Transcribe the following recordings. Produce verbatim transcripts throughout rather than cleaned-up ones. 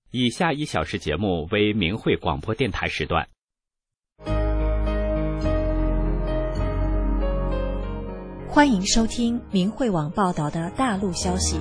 以下一小时节目为明慧广播电台时段。 欢迎收听明慧网报道的大陆消息。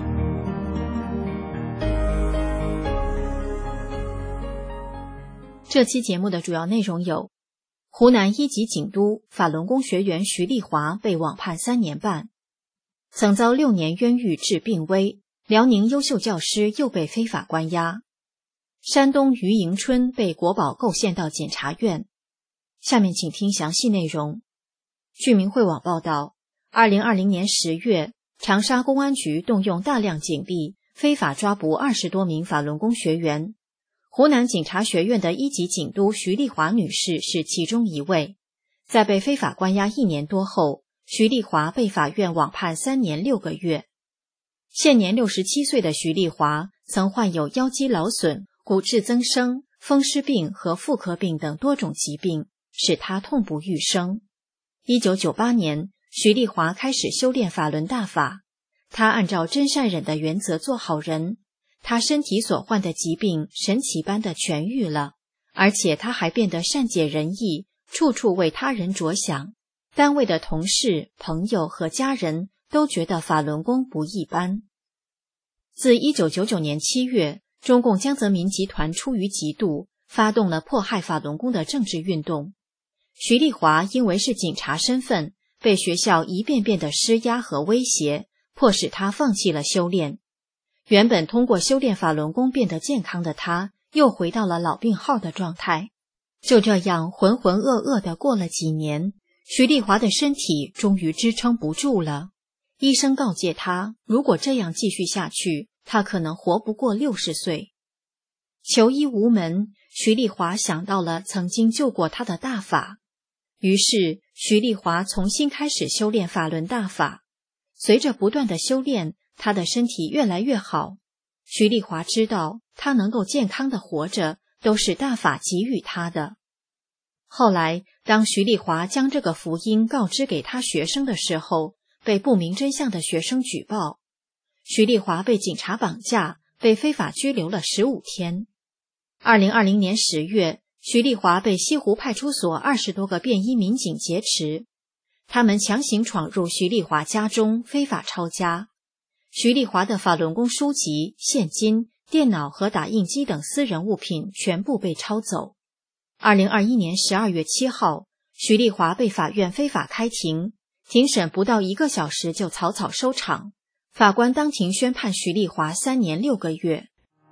这期节目的主要内容有：湖南一级警督法轮功学员徐丽华被网判三年半，曾遭六年冤狱致病危；辽宁优秀教师又被非法关押；山东余迎春被国保构陷到检察院。下面请听详细内容。据明慧网报道，二零二零年十月，长沙公安局动用大量警力，非法抓捕二十多名法轮功学员。湖南警察学院的一级警督徐丽华女士是其中一位。在被非法关押一年多后，徐丽华被法院网判三年六个月。现年六十七岁的徐丽华曾患有腰肌劳损、骨质增生、风湿病和妇科病等多种疾病，使她痛不欲生。一九九八年，徐丽华开始修炼法轮大法，她按照真善忍的原则做好人。她身体所患的疾病神奇般的痊愈了，而且她还变得善解人意，处处为他人着想。单位的同事、朋友和家人都觉得法轮功不一般。自一九九九年七月，中共江泽民集团出于嫉妒，发动了迫害法轮功的政治运动。徐丽华因为是警察身份，被学校一遍遍的施压和威胁，迫使他放弃了修炼。原本通过修炼法轮功变得健康的他，又回到了老病号的状态。就这样浑浑噩噩地过了几年，徐丽华的身体终于支撑不住了。医生告诫他，如果这样继续下去，他可能活不过六十岁。求医无门，徐丽华想到了曾经救过他的大法。于是徐丽华重新开始修炼法轮大法。随着不断的修炼，他的身体越来越好。徐丽华知道，他能够健康的活着，都是大法给予他的。后来，当徐丽华将这个福音告知给他学生的时候，被不明真相的学生举报。徐丽华被警察绑架，被非法拘留了十五天。二零二零年十月，徐丽华被西湖派出所二十多个便衣民警劫持，他们强行闯入徐丽华家中，非法抄家。徐丽华的法轮功书籍、现金、电脑和打印机等私人物品全部被抄走。二零二一年十二月七号，徐丽华被法院非法开庭，庭审不到一个小时就草草收场。法官当庭宣判徐丽华三年六个月。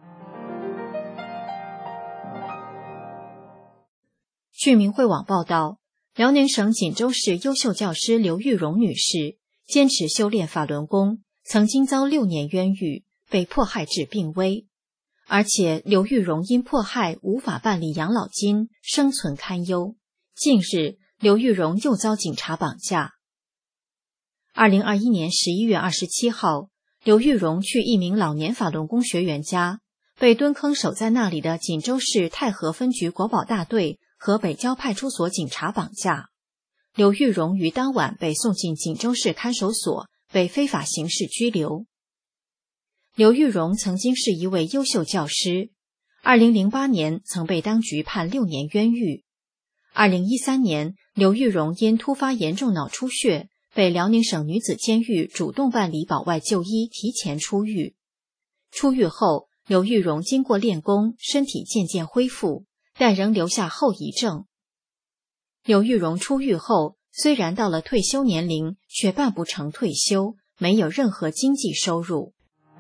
据明慧网报道，辽宁省锦州市优秀教师刘玉荣女士坚持修炼法轮功，曾经遭六年冤狱，被迫害致病危。而且刘玉荣因迫害无法办理养老金，生存堪忧。近日，刘玉荣又遭警察绑架。二零二一年十一月二十七号，刘玉荣去一名老年法轮功学员家，被蹲坑守在那里的锦州市太和分局国保大队和北郊派出所警察绑架。刘玉荣于当晚被送进锦州市看守所，被非法刑事拘留。刘玉荣曾经是一位优秀教师，二零零八年曾被当局判六年冤狱。二零一三年，刘玉荣因突发严重脑出血，被辽宁省女子监狱主动办理保外就医，提前出狱。出狱后，刘玉荣经过练功，身体渐渐恢复，但仍留下后遗症。刘玉荣出狱后，虽然到了退休年龄，却办不成退休，没有任何经济收入。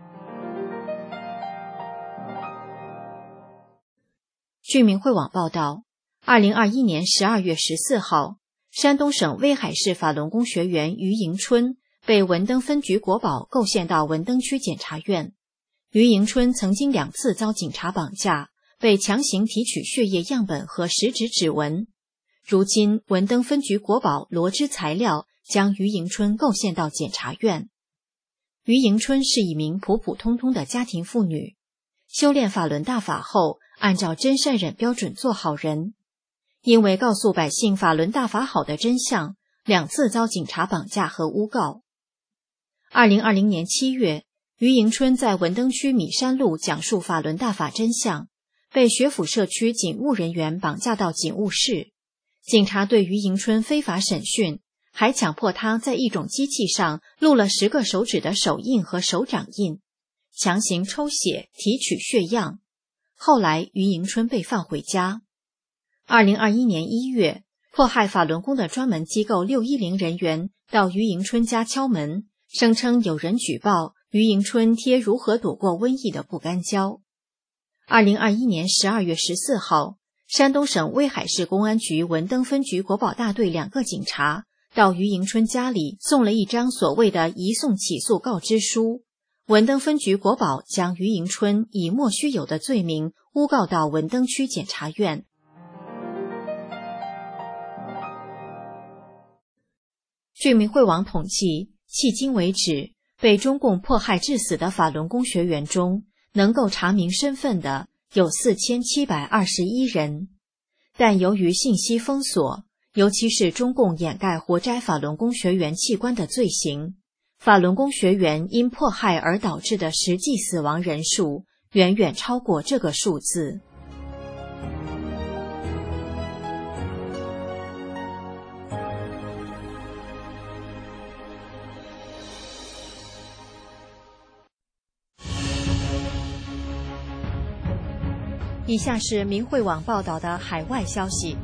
据明慧网报道，二零二一年十二月十四号，山东省威海市法轮功学员余迎春被文登分局国保构陷到文登区检察院。余迎春曾经两次遭警察绑架，被强行提取血液样本和食指指纹。如今文登分局国保罗织材料，将余迎春构陷到检察院。余迎春是一名普普通通的家庭妇女，修炼法轮大法后，按照真善忍标准做好人。因为告诉百姓法轮大法好的真相，两次遭警察绑架和诬告。二零二零年七月， 于迎春在文登区米山路讲述法轮大法真相，被学府社区警务人员绑架到警务室，警察对于迎春非法审讯，还强迫他在一种机器上录了十个手指的手印和手掌印，强行抽血提取血样。后来于迎春被放回家。二零二一年一月，迫害法轮功的专门机构六一零人员到于迎春家敲门，声称有人举报于迎春贴如何躲过瘟疫的不干胶。二零二一年十二月十四号，山东省威海市公安局文登分局国保大队两个警察到于迎春家里送了一张所谓的移送起诉告知书，文登分局国保将于迎春以莫须有的罪名诬告到文登区检察院。据明慧网统计，迄今为止，被中共迫害致死的法轮功学员中，能够查明身份的有四千七百二十一人。但由于信息封锁，尤其是中共掩盖活摘法轮功学员器官的罪行，法轮功学员因迫害而导致的实际死亡人数远远超过这个数字。以下是明慧网报道的海外消息，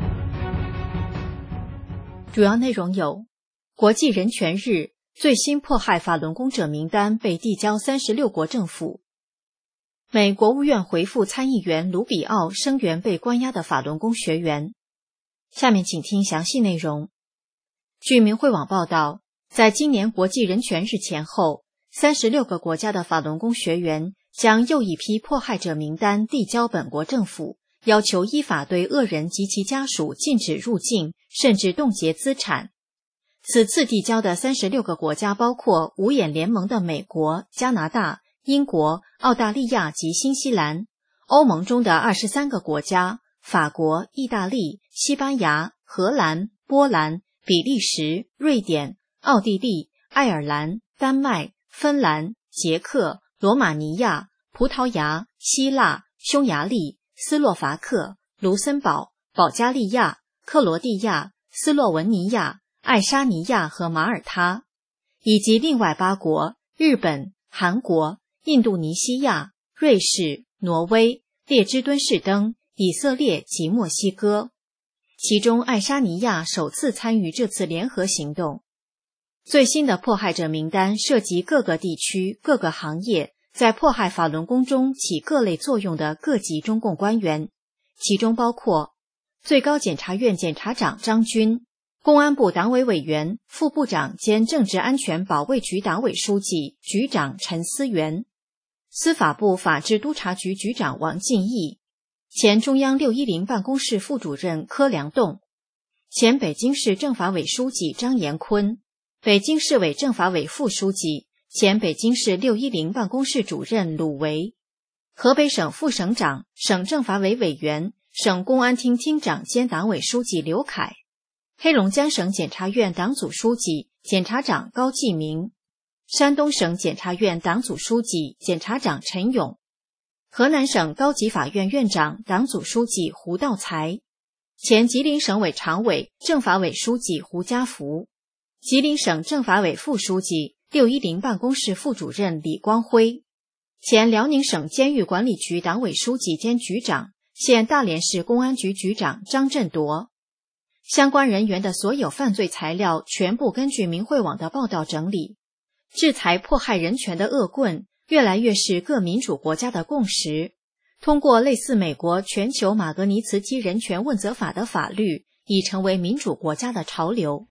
主要内容有：国际人权日，最新迫害法轮功者名单被递交三十六国政府；美国务院回复参议员卢比奥声援被关押的法轮功学员。下面请听详细内容。据明慧网报道，在今年国际人权日前后，三十六个国家的法轮功学员将又一批迫害者名单递交本国政府，要求依法对恶人及其家属禁止入境，甚至冻结资产。此次递交的三十六个国家包括五眼联盟的美国、加拿大、英国、澳大利亚及新西兰，欧盟中的二十三个国家，法国、意大利、西班牙、荷兰、波兰、比利时、瑞典、奥地利、爱尔兰、丹麦、芬兰、捷克、罗马尼亚、葡萄牙、希腊、匈牙利、斯洛伐克、卢森堡、保加利亚、克罗地亚、斯洛文尼亚、爱沙尼亚和马耳他，以及另外八国：日本、韩国、印度尼西亚、瑞士、挪威、列支敦士登、以色列及墨西哥。其中爱沙尼亚首次参与这次联合行动。最新的迫害者名单涉及各个地区、各个行业在迫害法轮功中起各类作用的各级中共官员，其中包括最高检察院检察长张军、公安部党委委员、副部长兼政治安全保卫局党委书记、局长陈思源，司法部法制督察局局长王进义，前中央六一零办公室副主任柯良栋，前北京市政法委书记张延坤，北京市委政法委副书记、前北京市六一零办公室主任鲁维，河北省副省长、省政法委委员、省公安厅厅长兼党委书记刘凯，黑龙江省检察院党组书记、检察长高继明，山东省检察院党组书记、检察长陈勇，河南省高级法院院长、党组书记胡道才，前吉林省委常委、政法委书记胡家福，吉林省政法委副书记、六一零办公室副主任李光辉，前辽宁省监狱管理局党委书记兼局长、现大连市公安局局长张振铎。相关人员的所有犯罪材料全部根据明慧网的报道整理。制裁迫害人权的恶棍越来越是各民主国家的共识，通过类似美国全球马格尼茨基人权问责法的法律，已成为民主国家的潮流。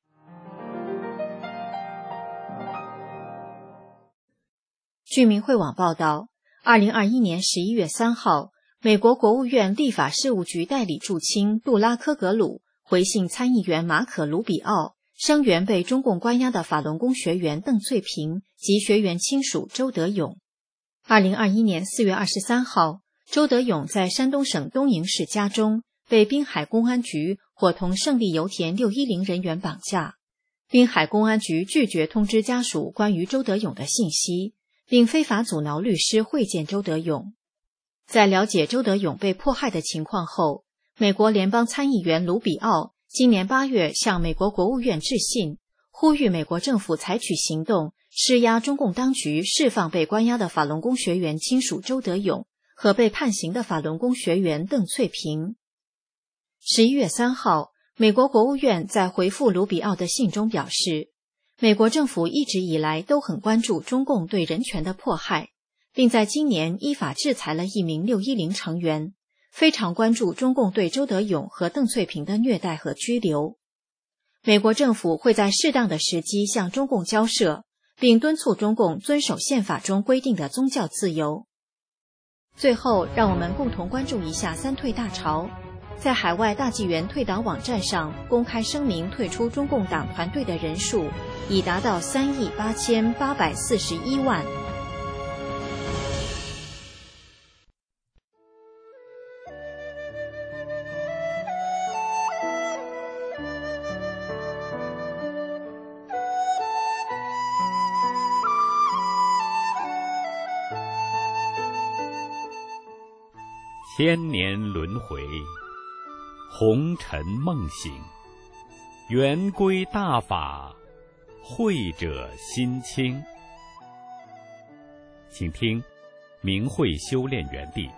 据明慧网报道，二零二一年十一月三号，美国国务院立法事务局代理驻青杜拉科格鲁回信参议员马可卢比奥，声援被中共关押的法轮功学员邓翠萍及学员亲属周德勇。二零二一年四月二十三号，周德勇在山东省东营市家中被滨海公安局伙同胜利油田六一零人员绑架。滨海公安局拒绝通知家属关于周德勇的信息， 并非法阻挠律师会见周德永。在了解周德永被迫害的情况后，美国联邦参议员卢比奥今年八月向美国国务院致信，呼吁美国政府采取行动，施压中共当局释放被关押的法轮功学员亲属周德永和被判刑的法轮功学员邓翠萍。十一月三号，美国国务院在回复卢比奥的信中表示，美国政府一直以来都很关注中共对人权的迫害，并在今年依法制裁了一名六一零成员，非常关注中共对周德永和邓翠萍的虐待和拘留。美国政府会在适当的时机向中共交涉，并敦促中共遵守宪法中规定的宗教自由。最后，让我们共同关注一下三退大潮。在海外大纪元退党网站上公开声明退出中共党团队的人数已达到三亿八千八百四十一万。 千年轮回，红尘梦醒，圆归大法，慧者心清。请听明慧修炼园地。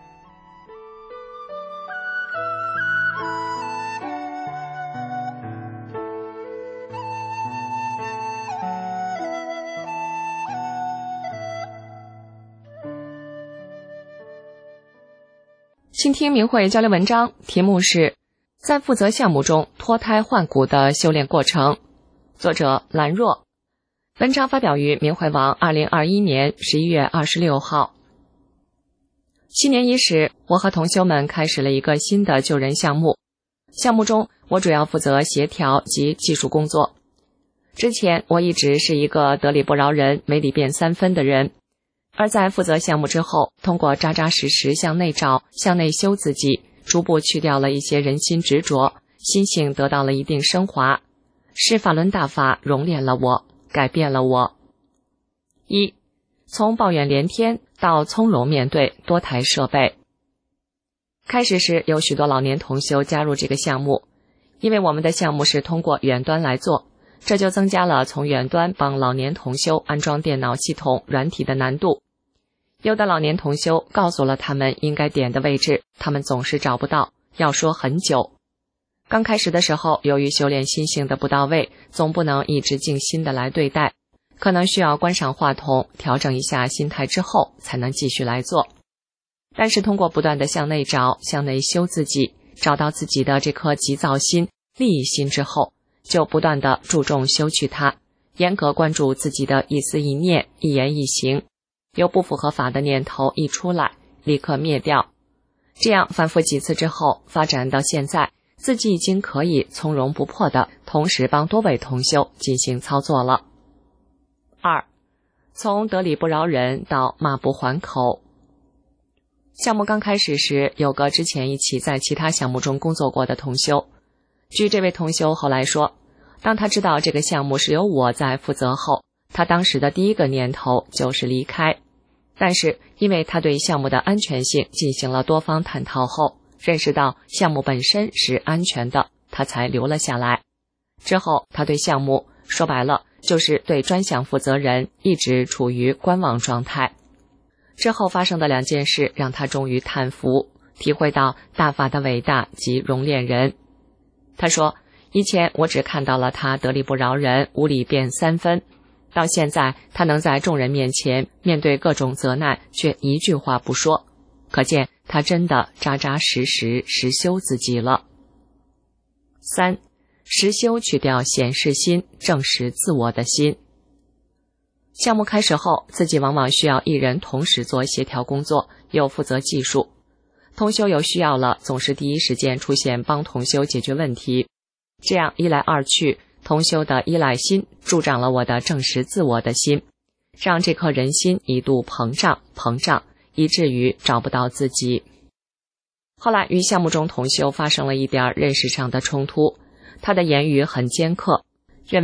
倾听明慧交流文章，题目是在负责项目中脱胎换骨的修炼过程，作者兰若。文章发表于明慧网二零二一年十一月二十六号。新年伊始，我和同修们开始了一个新的救人项目。项目中，我主要负责协调及技术工作。之前我一直是一个得理不饶人、没理辩三分的人。而在负责项目之后，通过扎扎实实向内找、向内修自己，逐步去掉了一些人心执着，心性得到了一定升华，是法轮大法熔炼了我，改变了我。一，从抱怨连天到从容面对多台设备。开始时有许多老年同修加入这个项目，因为我们的项目是通过远端来做，这就增加了从远端帮老年同修安装电脑系统软体的难度。有的老年同修告诉了他们应该点的位置，他们总是找不到，要说很久。刚开始的时候，由于修炼心性的不到位，总不能一直静心的来对待，可能需要关上话筒，调整一下心态之后，才能继续来做。但是通过不断的向内找、向内修自己，找到自己的这颗急躁心、利益心之后，就不断的注重修去它，严格关注自己的一思一念、一言一行。有不符合法的念头一出来，立刻灭掉。这样反复几次之后，发展到现在，自己已经可以从容不迫的同时帮多位同修进行操作了。二，从得理不饶人到骂不还口。项目刚开始时，有个之前一起在其他项目中工作过的同修。据这位同修后来说，当他知道这个项目是由我在负责后，他当时的第一个念头就是离开。但是因为他对项目的安全性进行了多方探讨后，认识到项目本身是安全的，他才留了下来。之后他对项目说白了就是对专项负责人一直处于观望状态。之后发生的两件事让他终于叹服，体会到大法的伟大及熔炼人。他说，以前我只看到了他得理不饶人、无理辩三分，到现在他能在众人面前面对各种责难却一句话不说，可见他真的扎扎实实实修自己了。三，实修去掉显示心，正视自我的心。项目开始后，自己往往需要一人同时做协调工作，又负责技术。同修有需要了，总是第一时间出现帮同修解决问题。这样一来二去，同修的依赖心助长了我的正视自我的心，让这颗人心一度膨胀膨胀，以至于找不到自己。后来与项目中同修发生了一点认识上的冲突，他的言语很尖刻，认为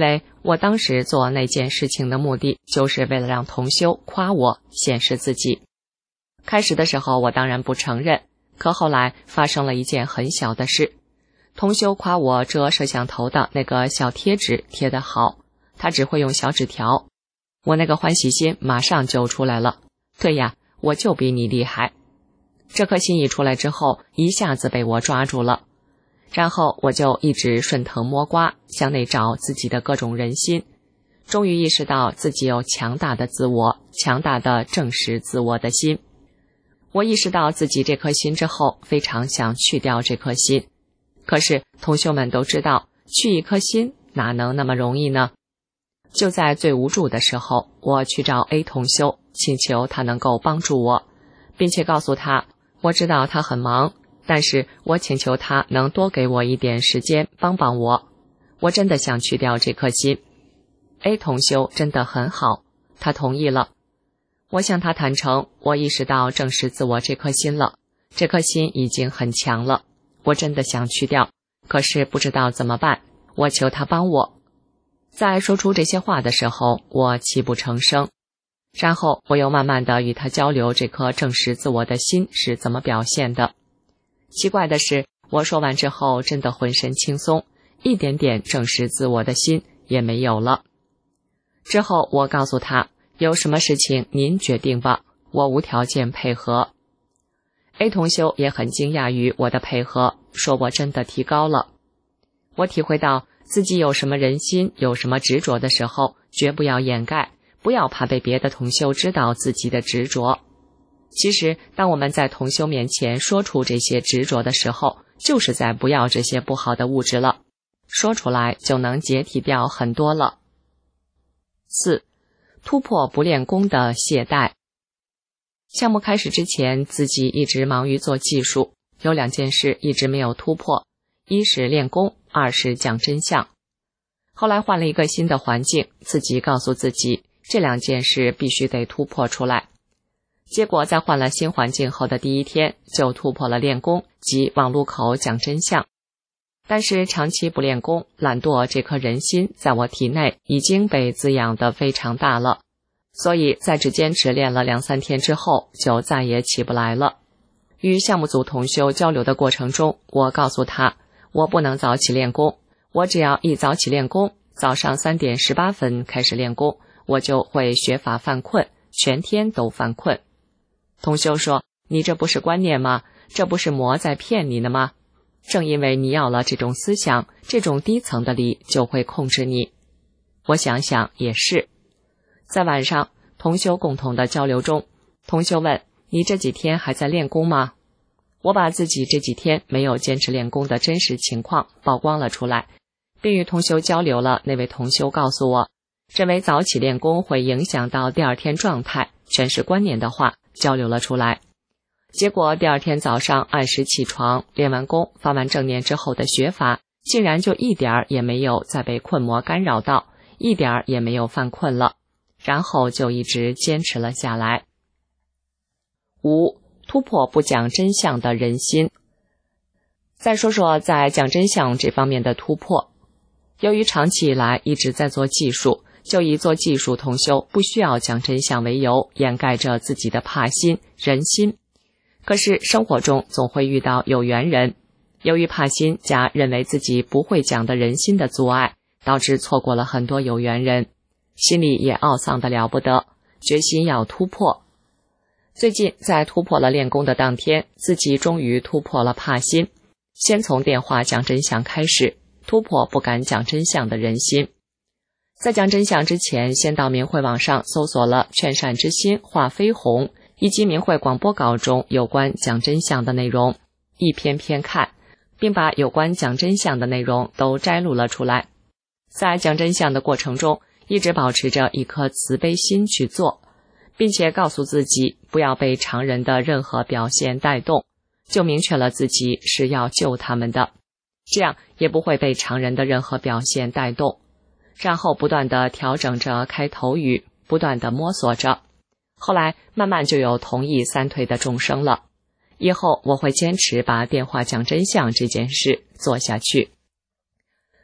我当时做那件事情的目的，就是为了让同修夸我，显示自己。开始的时候我当然不承认，可后来发生了一件很小的事。同修夸我折摄像头的那个小贴纸贴得好，他只会用小纸条。我那个欢喜心马上就出来了，对呀，我就比你厉害。这颗心一出来之后，一下子被我抓住了。然后我就一直顺藤摸瓜，向内找自己的各种人心，终于意识到自己有强大的自我，强大的正视自我的心。我意识到自己这颗心之后，非常想去掉这颗心。可是同修们都知道，去一颗心哪能那么容易呢？就在最无助的时候，我去找 A 同修，请求他能够帮助我，并且告诉他，我知道他很忙，但是我请求他能多给我一点时间，帮帮我。我真的想去掉这颗心。A 同修真的很好，他同意了。我向他坦诚，我意识到正视自我这颗心了，这颗心已经很强了，我真的想去掉，可是不知道怎么办，我求他帮我。在说出这些话的时候，我泣不成声。然后我又慢慢地与他交流这颗正视自我的心是怎么表现的。奇怪的是，我说完之后真的浑身轻松，一点点正视自我的心也没有了。之后我告诉他，有什么事情您决定吧，我无条件配合。A 同修也很惊讶于我的配合，说我真的提高了。我体会到自己有什么人心，有什么执着的时候，绝不要掩盖，不要怕被别的同修知道自己的执着。其实当我们在同修面前说出这些执着的时候，就是在不要这些不好的物质了，说出来就能解体掉很多了。四、突破不练功的懈怠。项目开始之前，自己一直忙于做技术，有两件事一直没有突破，一是练功，二是讲真相。后来换了一个新的环境，自己告诉自己，这两件事必须得突破出来。结果在换了新环境后的第一天，就突破了练功及往路口讲真相。但是长期不练功，懒惰这颗人心在我体内已经被滋养得非常大了，所以在只坚持练了两三天之后，就再也起不来了。与项目组同修交流的过程中，我告诉他，我不能早起练功，我只要一早起练功，早上三点十八分开始练功，我就会学法犯困，全天都犯困。同修说，你这不是观念吗？这不是魔在骗你呢吗？正因为你要了这种思想，这种低层的力就会控制你。我想想也是。在晚上同修共同的交流中，同修问，你这几天还在练功吗？我把自己这几天没有坚持练功的真实情况曝光了出来，并与同修交流了。那位同修告诉我，认为早起练功会影响到第二天状态，全是观念的话交流了出来。结果第二天早上按时起床，练完功发完正念之后的学法，竟然就一点儿也没有再被困魔干扰到，一点儿也没有犯困了，然后就一直坚持了下来。五、突破不讲真相的人心。再说说在讲真相这方面的突破。由于长期以来一直在做技术，就以做技术同修不需要讲真相为由，掩盖着自己的怕心、人心。可是生活中总会遇到有缘人，由于怕心加认为自己不会讲的人心的阻碍，导致错过了很多有缘人，心里也懊丧得了不得，决心要突破。最近在突破了练功的当天，自己终于突破了怕心，先从电话讲真相开始，突破不敢讲真相的人心。在讲真相之前，先到明慧网上搜索了劝善之心化飞鸿以及明慧广播稿中有关讲真相的内容，一篇篇看，并把有关讲真相的内容都摘录了出来。在讲真相的过程中，一直保持着一颗慈悲心去做，并且告诉自己不要被常人的任何表现带动，就明确了自己是要救他们的，这样也不会被常人的任何表现带动。然后不断地调整着开头语，不断地摸索着，后来慢慢就有同意三退的众生了。以后我会坚持把电话讲真相这件事做下去。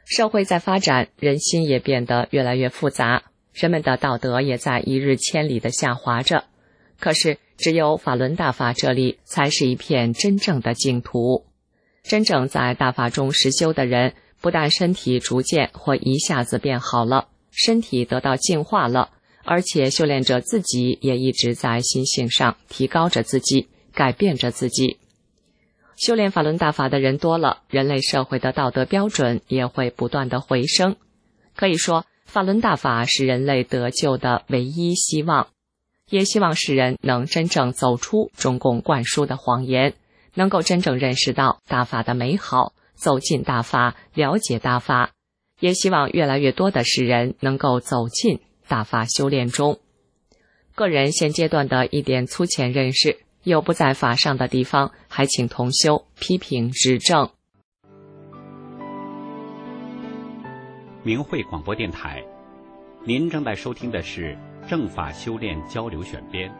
社会在发展，人心也变得越来越复杂，人们的道德也在一日千里地下滑着。可是只有法轮大法这里才是一片真正的净土。真正在大法中实修的人，不但身体逐渐或一下子变好了，身体得到净化了，而且修炼者自己也一直在心性上提高着自己，改变着自己。修炼法轮大法的人多了，人类社会的道德标准也会不断的回升。可以说，法轮大法是人类得救的唯一希望，也希望世人能真正走出中共灌输的谎言，能够真正认识到大法的美好，走进大法，了解大法，也希望越来越多的世人能够走进大法修炼中。个人现阶段的一点粗浅认识，有不在法上的地方，还请同修批评指正。 明慧广播电台，您正在收听的是正法修炼交流选编。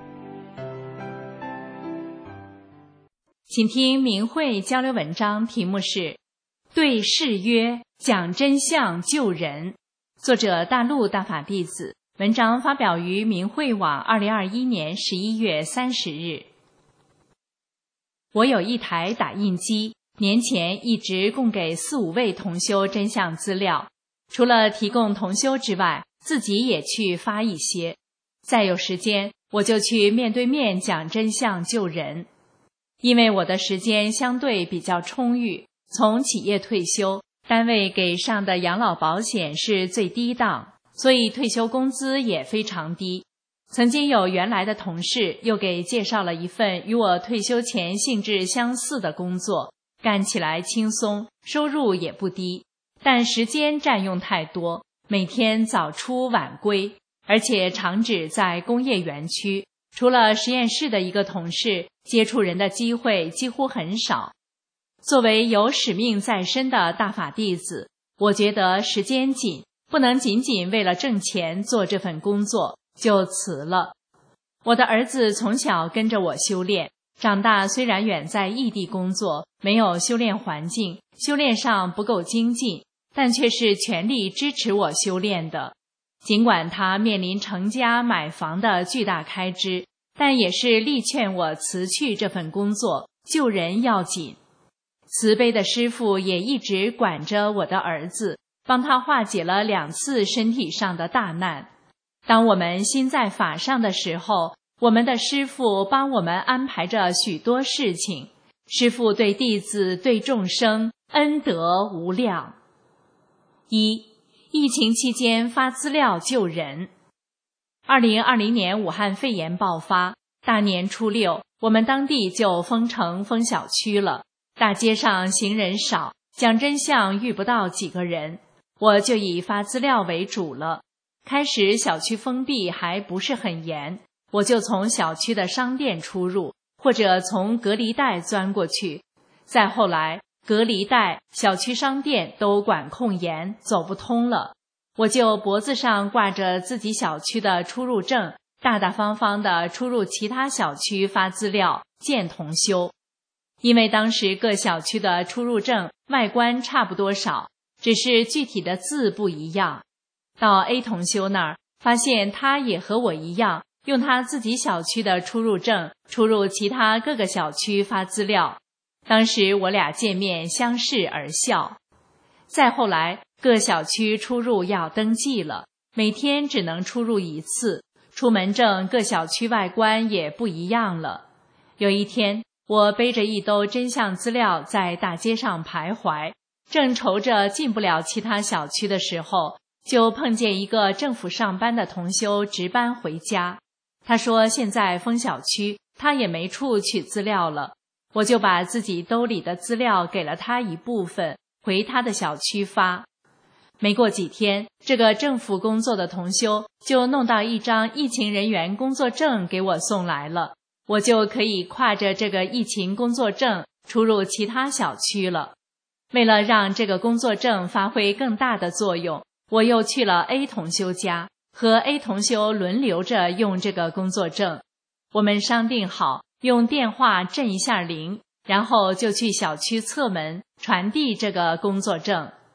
请听明慧交流文章，题目是对事约，讲真相救人，作者大陆大法弟子，文章发表于明慧网二零二一年十一月三十日。我有一台打印机，年前一直供给四五位同修真相资料，除了提供同修之外，自己也去发一些。再有时间，我就去面对面讲真相救人。因为我的时间相对比较充裕，从企业退休，单位给上的养老保险是最低档，所以退休工资也非常低。曾经有原来的同事又给介绍了一份与我退休前性质相似的工作，干起来轻松，收入也不低，但时间占用太多，每天早出晚归，而且厂址在工业园区，除了实验室的一个同事，接触人的机会几乎很少。作为有使命在身的大法弟子，我觉得时间紧，不能仅仅为了挣钱做这份工作，就辞了。我的儿子从小跟着我修炼，长大虽然远在异地工作，没有修炼环境，修炼上不够精进，但却是全力支持我修炼的。尽管他面临成家买房的巨大开支，但也是力劝我辞去这份工作，救人要紧。慈悲的师父也一直管着我的儿子，帮他化解了两次身体上的大难。当我们心在法上的时候，我们的师父帮我们安排着许多事情，师父对弟子对众生恩德无量。一、疫情期间发资料救人。二零二零年武汉肺炎爆发，大年初六，我们当地就封城封小区了，大街上行人少，讲真相遇不到几个人，我就以发资料为主了。开始小区封闭还不是很严，我就从小区的商店出入，或者从隔离带钻过去。再后来，隔离带、小区商店都管控严，走不通了，我就脖子上挂着自己小区的出入证，大大方方地出入其他小区发资料，见同修。因为当时各小区的出入证外观差不多少，只是具体的字不一样。到 A 同修那儿，发现他也和我一样，用他自己小区的出入证出入其他各个小区发资料。当时我俩见面相视而笑。再后来，各小区出入要登记了，每天只能出入一次，出门证各小区外观也不一样了。有一天，我背着一兜真相资料在大街上徘徊，正愁着进不了其他小区的时候，就碰见一个政府上班的同修值班回家。他说现在封小区，他也没处取资料了。我就把自己兜里的资料给了他一部分，回他的小区发。没过几天，这个政府工作的同修就弄到一张疫情人员工作证给我送来了，我就可以挎着这个疫情工作证出入其他小区了。为了让这个工作证发挥更大的作用，我又去了 A 同修家，和 A 同修轮流着用这个工作证。我们商定好用电话震一下铃，然后就去小区侧门传递这个工作证。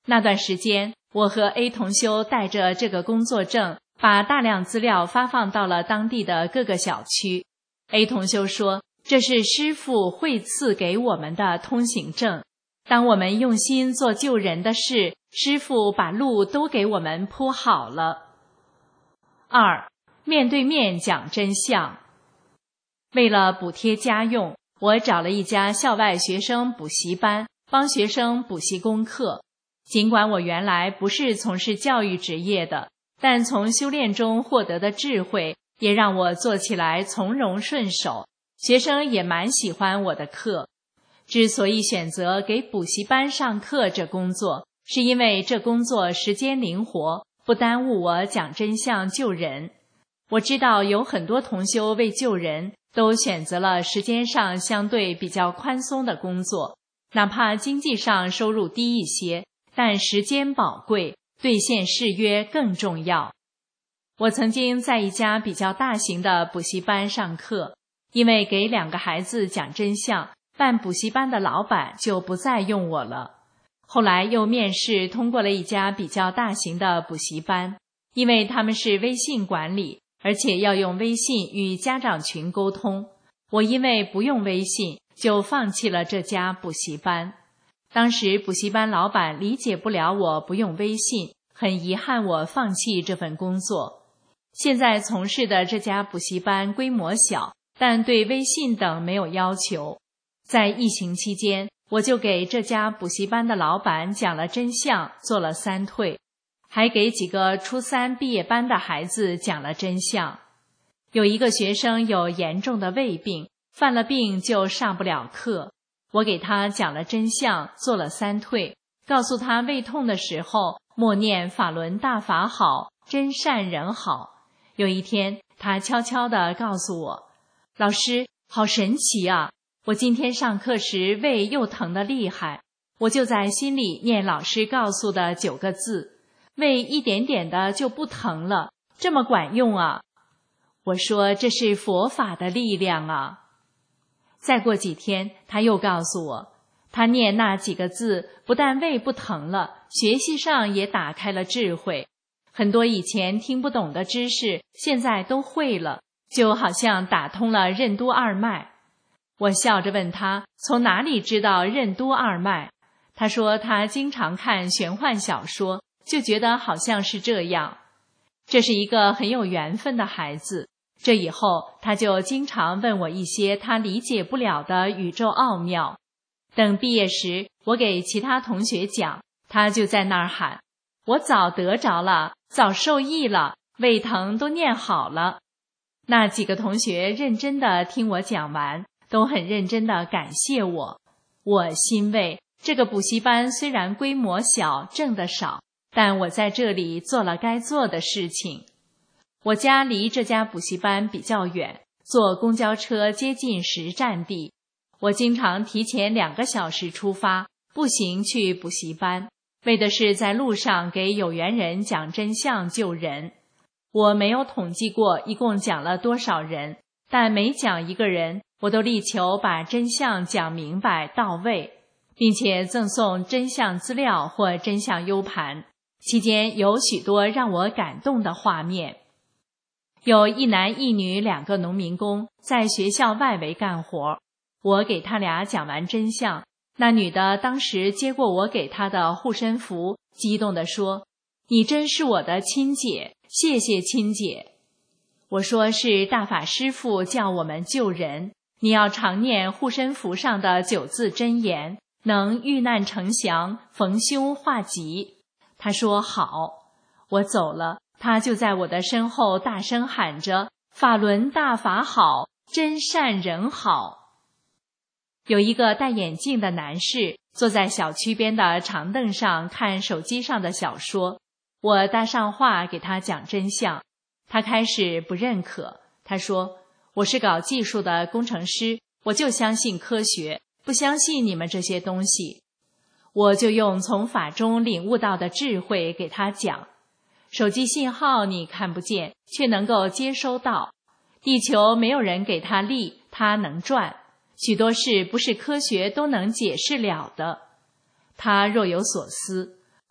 那段时间，我和 A 同修带着这个工作证，把大量资料发放到了当地的各个小区。A 同修说，这是师父会赐给我们的通行证。当我们用心做救人的事，师父把路都给我们铺好了。二，面对面讲真相。为了补贴家用，我找了一家校外学生补习班，帮学生补习功课。尽管我原来不是从事教育职业的，但从修炼中获得的智慧也让我做起来从容顺手，学生也蛮喜欢我的课。之所以选择给补习班上课这工作，是因为这工作时间灵活，不耽误我讲真相救人。我知道有很多同修为救人，都选择了时间上相对比较宽松的工作，哪怕经济上收入低一些，但时间宝贵，兑现誓约更重要。我曾经在一家比较大型的补习班上课，因为给两个孩子讲真相，办补习班的老板就不再用我了。后来又面试通过了一家比较大型的补习班，因为他们是微信管理，而且要用微信与家长群沟通。我因为不用微信，就放弃了这家补习班。当时补习班老板理解不了我不用微信，很遗憾我放弃这份工作。现在从事的这家补习班规模小，但对微信等没有要求。在疫情期间，我就给这家补习班的老板讲了真相，做了三退，还给几个初三毕业班的孩子讲了真相。有一个学生有严重的胃病，犯了病就上不了课，我给他讲了真相，做了三退，告诉他胃痛的时候默念法轮大法好，真善人好。有一天他悄悄地告诉我，老师，好神奇啊，我今天上课时胃又疼得厉害，我就在心里念老师告诉的九个字，胃一点点的就不疼了，这么管用啊。我说这是佛法的力量啊。再过几天他又告诉我，他念那几个字不但胃不疼了，学习上也打开了智慧，很多以前听不懂的知识现在都会了，就好像打通了任督二脉。我笑着问他从哪里知道任督二脉，他说他经常看玄幻小说，就觉得好像是这样。这是一个很有缘分的孩子，这以后他就经常问我一些他理解不了的宇宙奥妙。等毕业时我给其他同学讲，他就在那儿喊，我早得着了，早受益了，胃疼都念好了。那几个同学认真地听我讲完，都很认真地感谢我。我欣慰，这个补习班虽然规模小，挣得少，但我在这里做了该做的事情。我家离这家补习班比较远，坐公交车接近十站地。我经常提前两个小时出发，步行去补习班，为的是在路上给有缘人讲真相救人。我没有统计过一共讲了多少人，但每讲一个人，我都力求把真相讲明白到位，并且赠送真相资料或真相 U 盘。期间有许多让我感动的画面。有一男一女两个农民工在学校外围干活，我给他俩讲完真相，那女的当时接过我给她的护身符，激动地说，你真是我的亲姐，谢谢亲姐。我说是大法师父叫我们救人，你要常念护身符上的九字真言，能遇难成祥，逢凶化吉。他说好。我走了，他就在我的身后大声喊着，法轮大法好，真善人好。有一个戴眼镜的男士坐在小区边的长凳上看手机上的小说，我搭上话给他讲真相。他开始不认可，他说，我是搞技术的工程师，我就相信科学，不相信你们这些东西。我就用从法中领悟到的智慧给他讲，手机信号你看不见，却能够接收到，地球没有人给他力，他能转，许多事不是科学都能解释了的。他若有所思，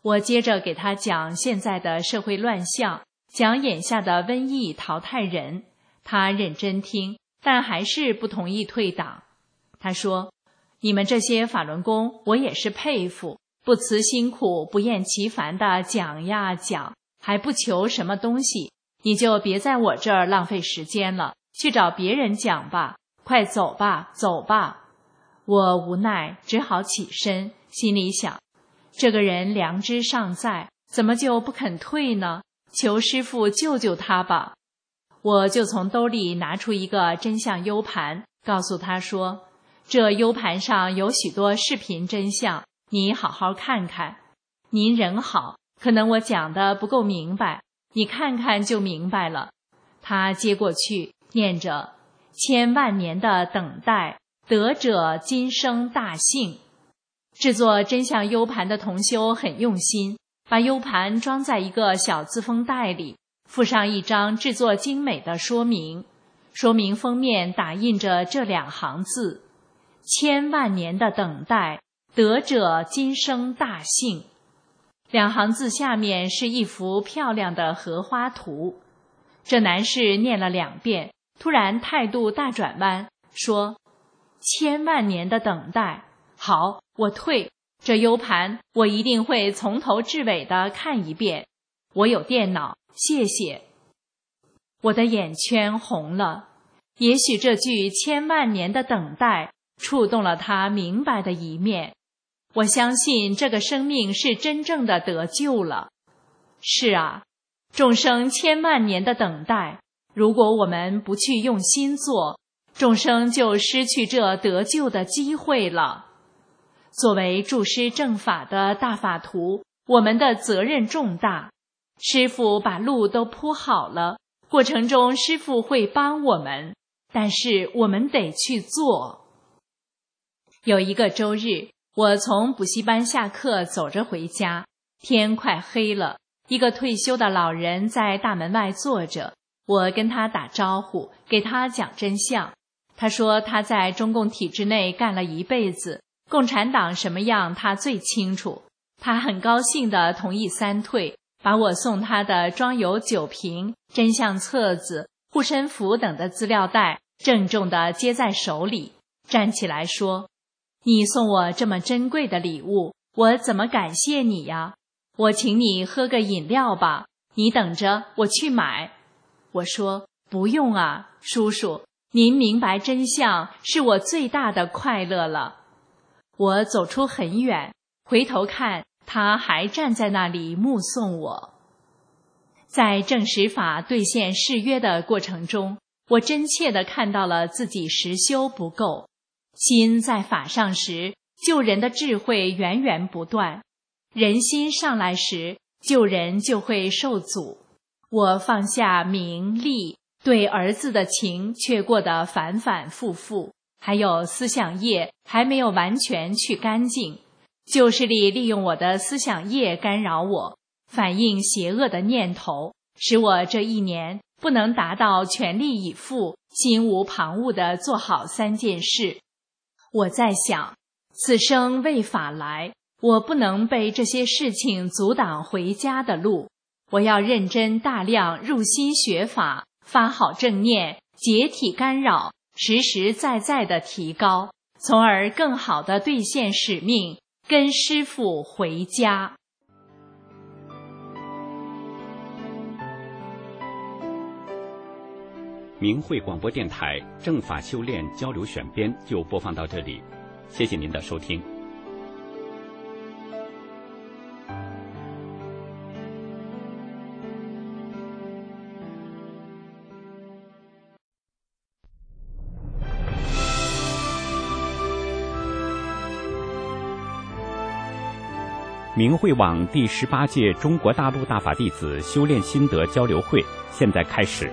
我接着给他讲现在的社会乱象，讲眼下的瘟疫淘汰人。他认真听，但还是不同意退党。他说，你们这些法轮功我也是佩服，不辞辛苦不厌其烦地讲呀讲，还不求什么东西，你就别在我这儿浪费时间了，去找别人讲吧，快走吧走吧。我无奈只好起身，心里想，这个人良知尚在，怎么就不肯退呢？求师父救救他吧。我就从兜里拿出一个真相 U 盘，告诉他说，这 U 盘上有许多视频真相，你好好看看。您人好，可能我讲的不够明白，你看看就明白了。他接过去，念着千万年的等待，得者今生大幸。制作真相 U 盘的同修很用心，把 U 盘装在一个小自封袋里，附上一张制作精美的说明。说明封面打印着这两行字，千万年的等待，得者今生大幸。两行字下面是一幅漂亮的荷花图。这男士念了两遍，突然态度大转弯，说，千万年的等待，好，我退，这 U 盘我一定会从头至尾的看一遍，我有电脑，谢谢。我的眼圈红了，也许这句千万年的等待触动了他明白的一面。我相信这个生命是真正的得救了。是啊，众生千万年的等待，如果我们不去用心做，众生就失去这得救的机会了。作为注师正法的大法徒，我们的责任重大。师父把路都铺好了，过程中师父会帮我们，但是我们得去做。有一个周日，我从补习班下课走着回家，天快黑了，一个退休的老人在大门外坐着，我跟他打招呼，给他讲真相。他说他在中共体制内干了一辈子，共产党什么样他最清楚。他很高兴地同意三退，把我送他的装有酒瓶、真相册子、护身符等的资料袋郑重地接在手里，站起来说，你送我这么珍贵的礼物，我怎么感谢你呀？我请你喝个饮料吧，你等着，我去买。我说，不用啊，叔叔，您明白真相是我最大的快乐了。我走出很远，回头看，他还站在那里目送我。在证实法兑现誓约的过程中，我真切地看到了自己实修不够。心在法上时，救人的智慧源源不断；人心上来时，救人就会受阻。我放下名利，对儿子的情却过得反反复复，还有思想业还没有完全去干净。旧势力利用我的思想业干扰我，反映邪恶的念头，使我这一年不能达到全力以赴、心无旁骛地做好三件事。我在想，此生为法来，我不能被这些事情阻挡回家的路。我要认真大量入心学法，发好正念，解体干扰，实实在在地提高，从而更好地兑现使命，跟师父回家。 明慧广播电台正法修炼交流选编就播放到这里，谢谢您的收听。明慧网第十八届中国大陆大法弟子修炼心得交流会现在开始。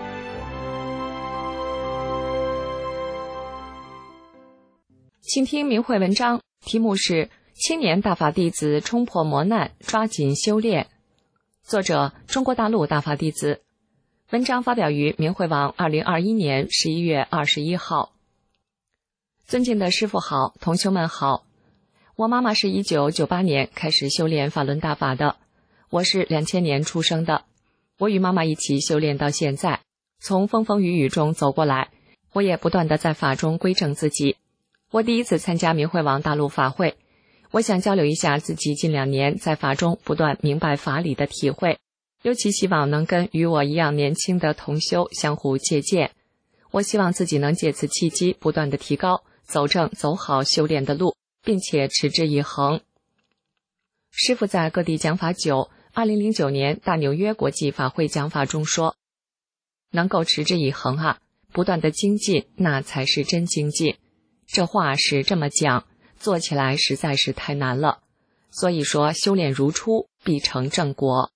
请听明慧文章，题目是《青年大法弟子冲破磨难，抓紧修炼》，作者中国大陆大法弟子。文章发表于明慧网二零二一年十一月二十一号。尊敬的师父好，同修们好。 我妈妈是一九九八年开始修炼法轮大法的，我是两千年出生的。我与妈妈一起修炼到现在，从风风雨雨中走过来，我也不断地在法中归正自己。我第一次参加明慧网大陆法会，我想交流一下自己近两年在法中不断明白法理的体会，尤其希望能跟与我一样年轻的同修相互借鉴。我希望自己能借此契机不断地提高，走正走好修炼的路，并且持之以恒。师父在各地讲法久，二零零九年大纽约国际法会讲法中说，能够持之以恒啊，不断的精进，那才是真精进。这话是这么讲，做起来实在是太难了。所以说修炼如初，必成正果。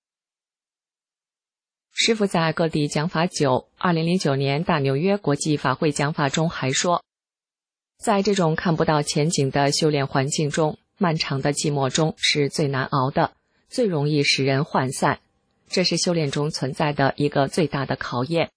师父在各地讲法久，二零零九年大纽约国际法会讲法中还说，在这种看不到前景的修炼环境中，漫长的寂寞中是最难熬的，最容易使人涣散，这是修炼中存在的一个最大的考验。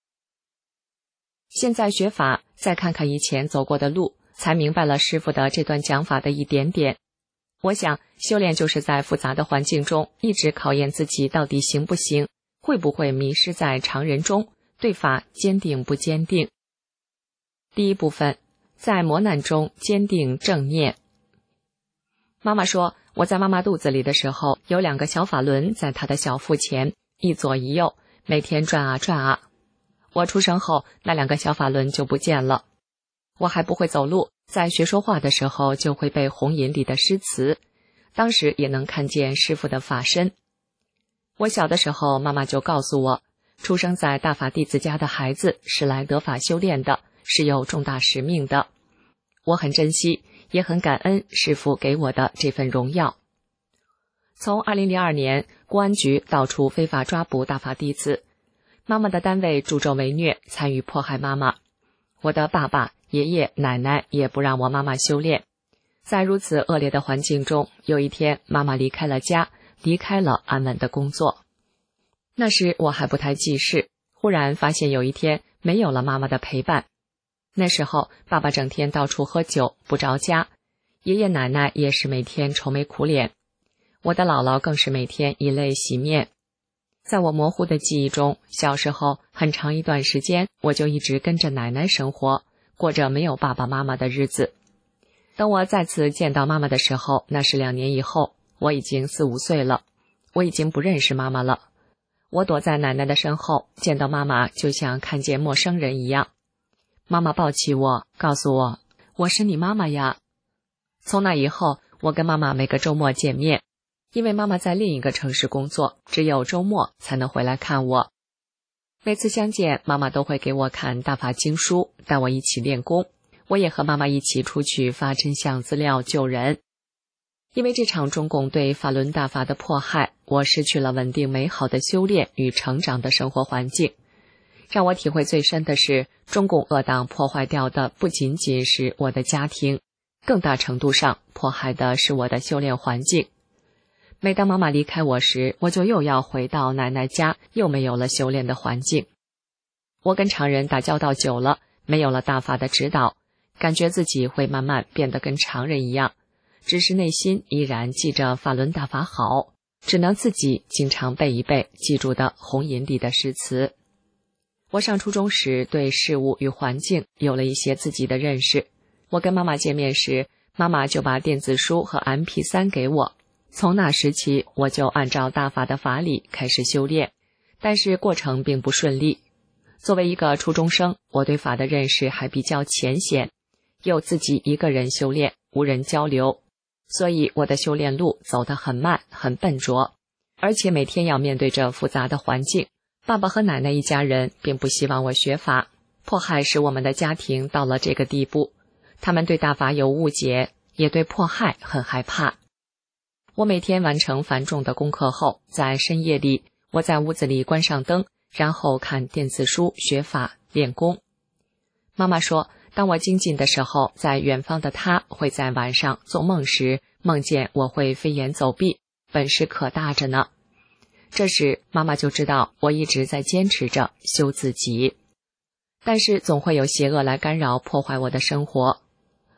现在学法，再看看以前走过的路，才明白了师父的这段讲法的一点点。我想，修炼就是在复杂的环境中，一直考验自己到底行不行，会不会迷失在常人中，对法坚定不坚定。第一部分，在磨难中坚定正念。妈妈说，我在妈妈肚子里的时候，有两个小法轮在她的小腹前，一左一右，每天转啊转啊。我出生后，那两个小法轮就不见了。我还不会走路，在学说话的时候就会背红引里的诗词，当时也能看见师父的法身。我小的时候，妈妈就告诉我，出生在大法弟子家的孩子是来得法修炼的，是有重大使命的。我很珍惜，也很感恩师父给我的这份荣耀。从二零零二年，公安局到处非法抓捕大法弟子，妈妈的单位助纣为虐，参与迫害妈妈。我的爸爸、爷爷、奶奶也不让我妈妈修炼。在如此恶劣的环境中，有一天妈妈离开了家，离开了安稳的工作。那时我还不太记事，忽然发现有一天没有了妈妈的陪伴。那时候爸爸整天到处喝酒，不着家，爷爷奶奶也是每天愁眉苦脸，我的姥姥更是每天以泪洗面。在我模糊的记忆中，小时候很长一段时间，我就一直跟着奶奶生活，过着没有爸爸妈妈的日子。等我再次见到妈妈的时候，那是两年以后，我已经四五岁了，我已经不认识妈妈了。我躲在奶奶的身后，见到妈妈就像看见陌生人一样。妈妈抱起我，告诉我，我是你妈妈呀。从那以后，我跟妈妈每个周末见面，因为妈妈在另一个城市工作，只有周末才能回来看我。每次相见，妈妈都会给我看大法经书，带我一起练功。我也和妈妈一起出去发真相资料救人。因为这场中共对法轮大法的迫害，我失去了稳定美好的修炼与成长的生活环境。让我体会最深的是，中共恶党破坏掉的不仅仅是我的家庭，更大程度上迫害的是我的修炼环境。每当妈妈离开我时，我就又要回到奶奶家，又没有了修炼的环境。我跟常人打交道久了，没有了大法的指导，感觉自己会慢慢变得跟常人一样，只是内心依然记着法轮大法好，只能自己经常背一背记住的红引里的诗词。我上初中时，对事物与环境有了一些自己的认识。我跟妈妈见面时，妈妈就把电子书和 M P 三 给我。从那时起，我就按照大法的法理开始修炼，但是过程并不顺利。作为一个初中生，我对法的认识还比较浅显，又自己一个人修炼，无人交流，所以我的修炼路走得很慢，很笨拙，而且每天要面对着复杂的环境。爸爸和奶奶一家人并不希望我学法，迫害使我们的家庭到了这个地步。他们对大法有误解，也对迫害很害怕。我每天完成繁重的功课后，在深夜里，我在屋子里关上灯，然后看电子书学法练功。妈妈说，当我精进的时候，在远方的她会在晚上做梦时梦见我会飞檐走壁，本事可大着呢。这时妈妈就知道我一直在坚持着修自己，但是总会有邪恶来干扰破坏我的生活。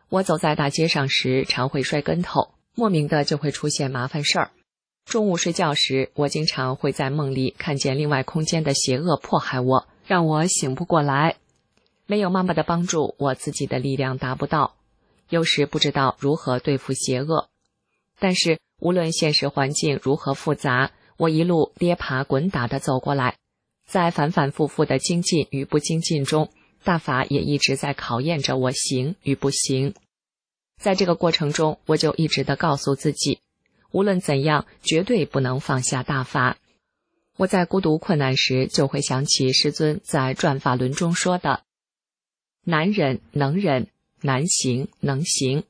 我走在大街上时常会摔跟头，莫名的就会出现麻烦事儿。中午睡觉时，我经常会在梦里看见另外空间的邪恶迫害我，让我醒不过来。没有妈妈的帮助，我自己的力量达不到，有时不知道如何对付邪恶。但是无论现实环境如何复杂，我一路跌爬滚打地走过来，在反反复复的精进与不精进中，大法也一直在考验着我行与不行。在这个过程中，我就一直地告诉自己，无论怎样，绝对不能放下大法。我在孤独困难时，就会想起师尊在《转法轮》中说的：难忍能忍，难行能行。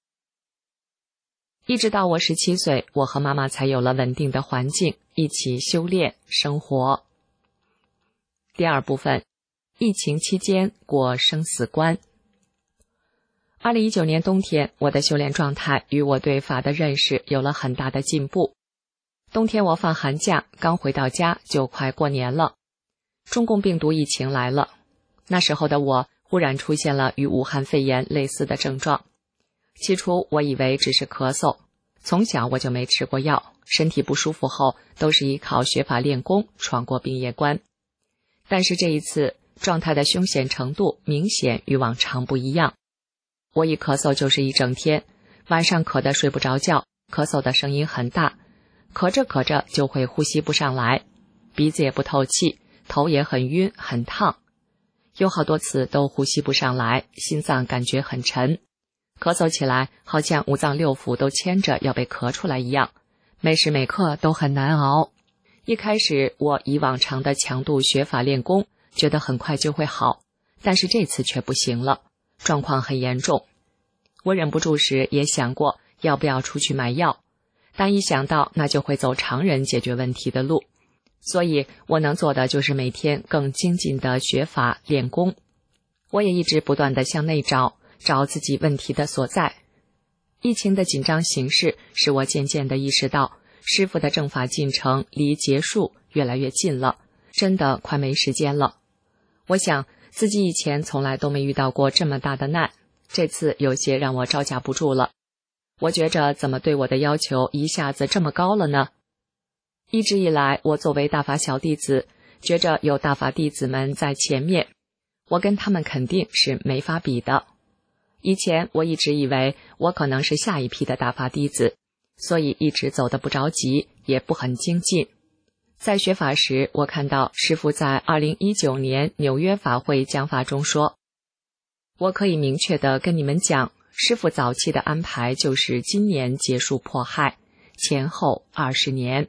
一直到我十七岁，我和妈妈才有了稳定的环境，一起修炼生活。第二部分，疫情期间过生死关。二零一九年冬天，我的修炼状态与我对法的认识有了很大的进步。冬天我放寒假，刚回到家就快过年了。中共病毒疫情来了，那时候的我忽然出现了与武汉肺炎类似的症状。起初我以为只是咳嗽，从小我就没吃过药，身体不舒服后都是依靠学法练功闯过病业关。但是这一次状态的凶险程度明显与往常不一样。我一咳嗽就是一整天，晚上咳得睡不着觉，咳嗽的声音很大，咳着咳着就会呼吸不上来，鼻子也不透气，头也很晕很烫，有好多次都呼吸不上来，心脏感觉很沉，咳嗽起来好像五脏六腑都牵着要被咳出来一样，每时每刻都很难熬。一开始我以往常的强度学法练功，觉得很快就会好，但是这次却不行了，状况很严重。我忍不住时也想过要不要出去买药，但一想到那就会走常人解决问题的路，所以我能做的就是每天更精进的学法练功。我也一直不断地向内找，找自己问题的所在。疫情的紧张形势使我渐渐地意识到，师父的正法进程离结束越来越近了，真的快没时间了。我想自己以前从来都没遇到过这么大的难，这次有些让我招架不住了。我觉着怎么对我的要求一下子这么高了呢？一直以来，我作为大法小弟子，觉着有大法弟子们在前面，我跟他们肯定是没法比的。以前我一直以为我可能是下一批的大法弟子，所以一直走得不着急，也不很精进。在学法时，我看到师父在二零一九年纽约法会讲法中说，我可以明确地跟你们讲，师父早期的安排就是今年结束迫害，前后二十年。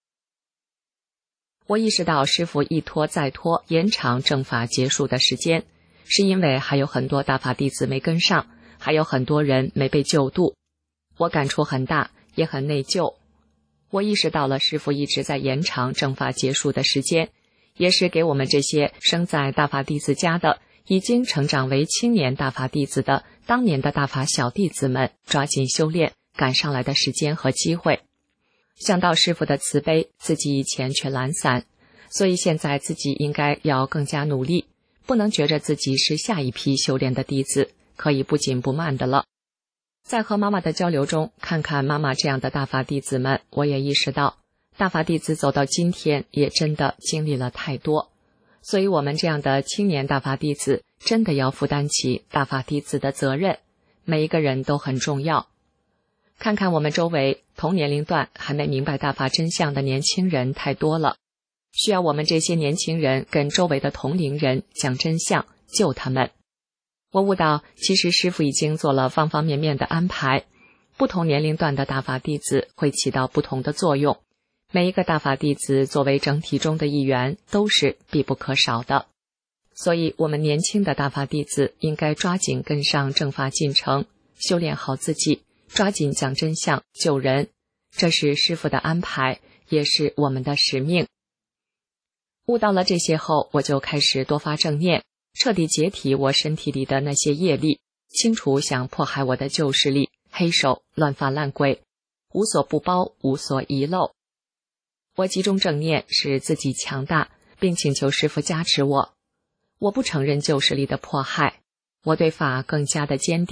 我意识到师父一拖再拖，延长正法结束的时间，是因为还有很多大法弟子没跟上，还有很多人没被救度。我感触很大，也很内疚。我意识到了师父一直在延长正法结束的时间，也是给我们这些生在大法弟子家的，已经成长为青年大法弟子的当年的大法小弟子们抓紧修炼赶上来的时间和机会。想到师父的慈悲，自己以前却懒散，所以现在自己应该要更加努力，不能觉着自己是下一批修炼的弟子，可以不紧不慢的了。在和妈妈的交流中，看看妈妈这样的大法弟子们，我也意识到大法弟子走到今天也真的经历了太多，所以我们这样的青年大法弟子真的要负担起大法弟子的责任，每一个人都很重要。看看我们周围同年龄段还没明白大法真相的年轻人太多了，需要我们这些年轻人跟周围的同龄人讲真相，救他们。我悟到，其实师父已经做了方方面面的安排，不同年龄段的大法弟子会起到不同的作用，每一个大法弟子作为整体中的一员，都是必不可少的。所以我们年轻的大法弟子应该抓紧跟上正法进程，修炼好自己，抓紧讲真相，救人。这是师父的安排，也是我们的使命。悟到了这些后，我就开始多发正念，彻底解体我身体里的那些业力，清除想迫害我的旧势力、黑手、乱发烂鬼，无所不包，无所遗漏。我集中正念，使自己强大，并请求师父加持我。我不承认旧势力的迫害，我对法更加的坚定，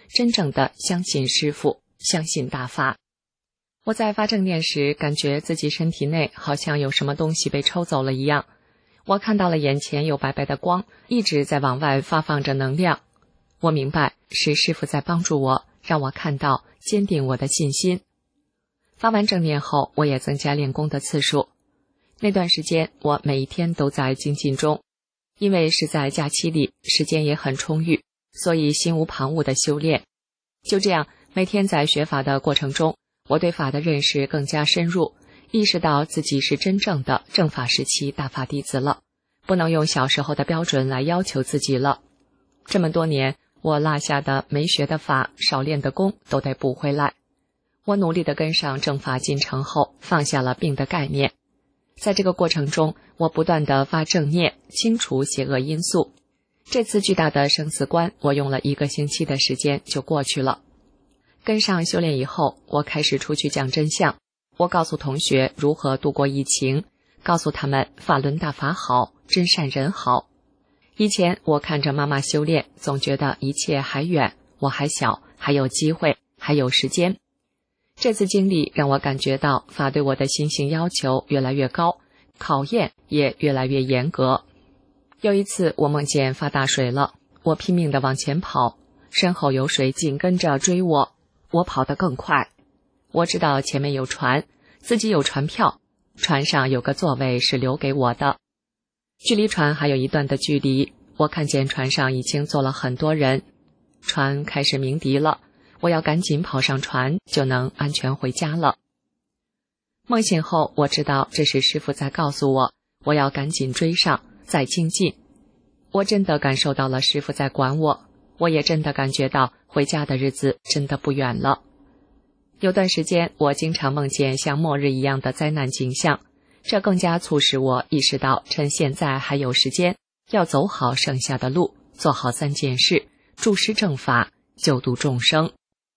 真正的相信师父，相信大法。我在发正念时，感觉自己身体内好像有什么东西被抽走了一样。我看到了眼前有白白的光，一直在往外发放着能量。我明白是师父在帮助我，让我看到，坚定我的信心。发完正念后，我也增加练功的次数。那段时间，我每一天都在精进中，因为是在假期里，时间也很充裕，所以心无旁骛的修炼。就这样，每天在学法的过程中，我对法的认识更加深入，意识到自己是真正的正法时期大法弟子了，不能用小时候的标准来要求自己了。这么多年，我落下的没学的法、少练的功都得补回来。我努力地跟上正法进程后，放下了病的概念。在这个过程中，我不断地发正念，清除邪恶因素。这次巨大的生死关，我用了一个星期的时间就过去了。跟上修炼以后，我开始出去讲真相。我告诉同学如何度过疫情，告诉他们法轮大法好，真善人好。以前我看着妈妈修炼，总觉得一切还远，我还小，还有机会，还有时间。这次经历让我感觉到法对我的心性要求越来越高，考验也越来越严格。有一次我梦见发大水了，我拼命地往前跑，身后有水紧跟着追我，我跑得更快。我知道前面有船，自己有船票，船上有个座位是留给我的。距离船还有一段的距离，我看见船上已经坐了很多人，船开始鸣笛了，我要赶紧跑上船，就能安全回家了。梦醒后，我知道这是师父在告诉我，我要赶紧追上，再精进。我真的感受到了师父在管我，我也真的感觉到回家的日子真的不远了。有段时间，我经常梦见像末日一样的灾难景象，这更加促使我意识到趁现在还有时间，要走好剩下的路，做好三件事，注释正法，救度众生。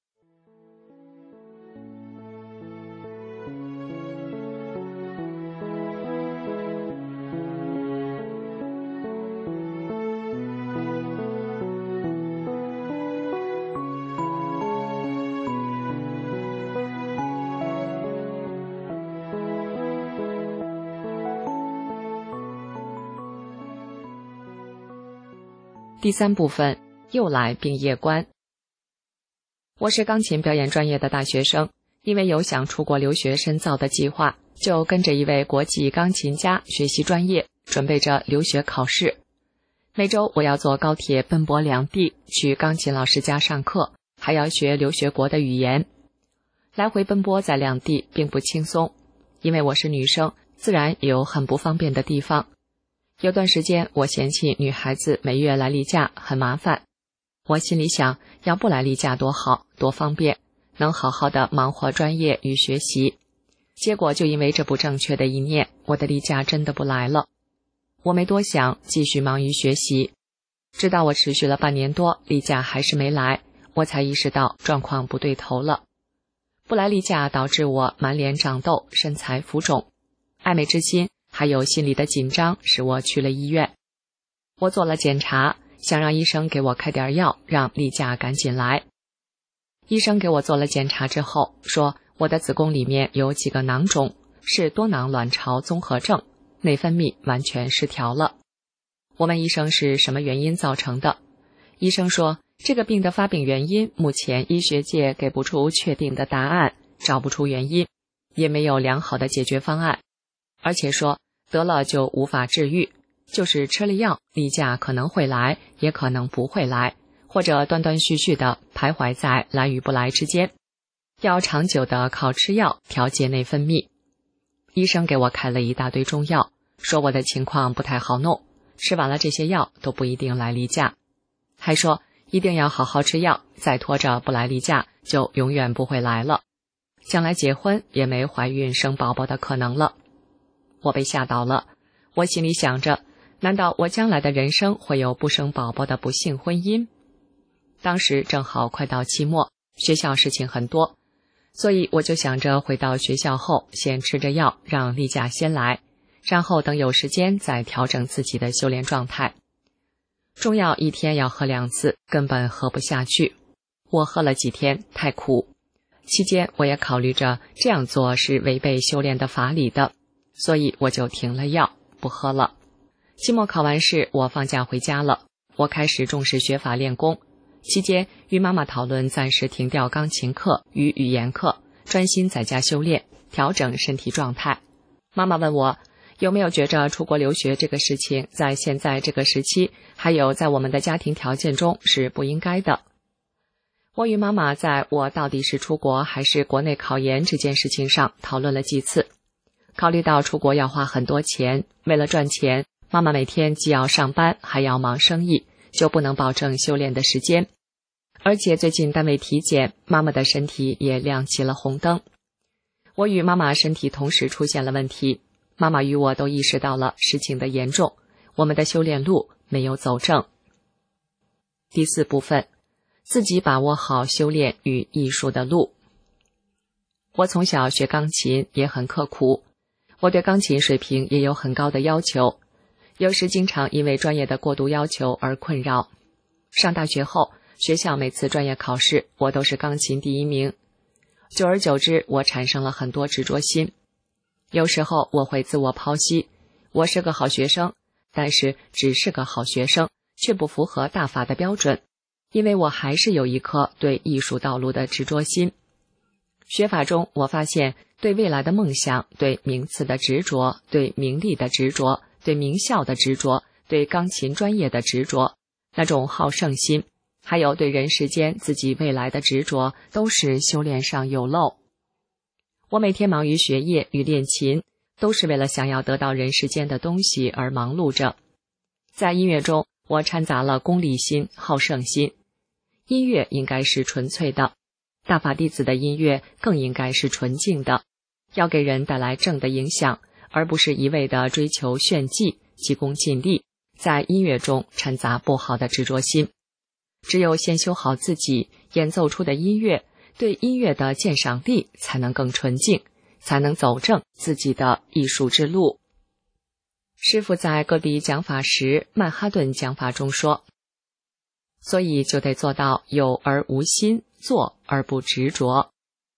第三部分，又来并业观。我是钢琴表演专业的大学生，因为有想出国留学深造的计划，就跟着一位国际钢琴家学习专业，准备着留学考试。每周我要坐高铁奔波两地，去钢琴老师家上课，还要学留学国的语言。来回奔波在两地并不轻松，因为我是女生，自然有很不方便的地方。有段时间我嫌弃女孩子每月来例假很麻烦，我心里想，要不来例假多好，多方便，能好好的忙活专业与学习。结果就因为这不正确的一念，我的例假真的不来了。我没多想，继续忙于学习。直到我持续了半年多，例假还是没来，我才意识到状况不对头了。不来例假导致我满脸长痘，身材浮肿，爱美之心还有心里的紧张使我去了医院。我做了检查，想让医生给我开点药，让例假赶紧来。医生给我做了检查之后说，我的子宫里面有几个囊肿，是多囊卵巢综合症，内分泌完全失调了。我问医生是什么原因造成的，医生说这个病的发病原因目前医学界给不出确定的答案，找不出原因，也没有良好的解决方案，而且说得了就无法治愈，就是吃了药，例假可能会来，也可能不会来，或者断断续续的徘徊在来与不来之间，要长久的靠吃药调节内分泌。医生给我开了一大堆中药，说我的情况不太好弄，吃完了这些药都不一定来例假，还说一定要好好吃药，再拖着不来例假就永远不会来了，将来结婚也没怀孕生宝宝的可能了。我被吓倒了，我心里想着，难道我将来的人生会有不生宝宝的不幸婚姻？当时正好快到期末，学校事情很多，所以我就想着回到学校后先吃着药，让例假先来，然后等有时间再调整自己的修炼状态。中药一天要喝两次，根本喝不下去。 我喝了几天，太苦。期间我也考虑着这样做是违背修炼的法理的，所以我就停了药，不喝了。期末考完试，我放假回家了。我开始重视学法练功，期间与妈妈讨论暂时停掉钢琴课与语言课，专心在家修炼，调整身体状态。妈妈问我有没有觉着出国留学这个事情在现在这个时期，还有在我们的家庭条件中是不应该的。我与妈妈在我到底是出国还是国内考研这件事情上讨论了几次。考虑到出国要花很多钱，为了赚钱，妈妈每天既要上班还要忙生意，就不能保证修炼的时间。而且最近单位体检，妈妈的身体也亮起了红灯。我与妈妈身体同时出现了问题，妈妈与我都意识到了事情的严重，我们的修炼路没有走正。第四部分，自己把握好修炼与艺术的路。我从小学钢琴也很刻苦，我对钢琴水平也有很高的要求，有时经常因为专业的过度要求而困扰。上大学后，学校每次专业考试我都是钢琴第一名，久而久之我产生了很多执着心。有时候我会自我剖析，我是个好学生，但是只是个好学生，却不符合大法的标准，因为我还是有一颗对艺术道路的执着心。学法中我发现对未来的梦想，对名次的执着，对名利的执着，对名校的执着，对钢琴专业的执着，那种好胜心，还有对人世间自己未来的执着，都是修炼上有漏。我每天忙于学业与练琴，都是为了想要得到人世间的东西而忙碌着。在音乐中，我掺杂了功利心、好胜心。音乐应该是纯粹的，大法弟子的音乐更应该是纯净的，要给人带来正的影响，而不是一味的追求炫技、急功近利，在音乐中掺杂不好的执着心。只有先修好自己，演奏出的音乐，对音乐的鉴赏力才能更纯净，才能走正自己的艺术之路。师父在各地讲法时，曼哈顿讲法中说，所以就得做到有而无心，做而不执着。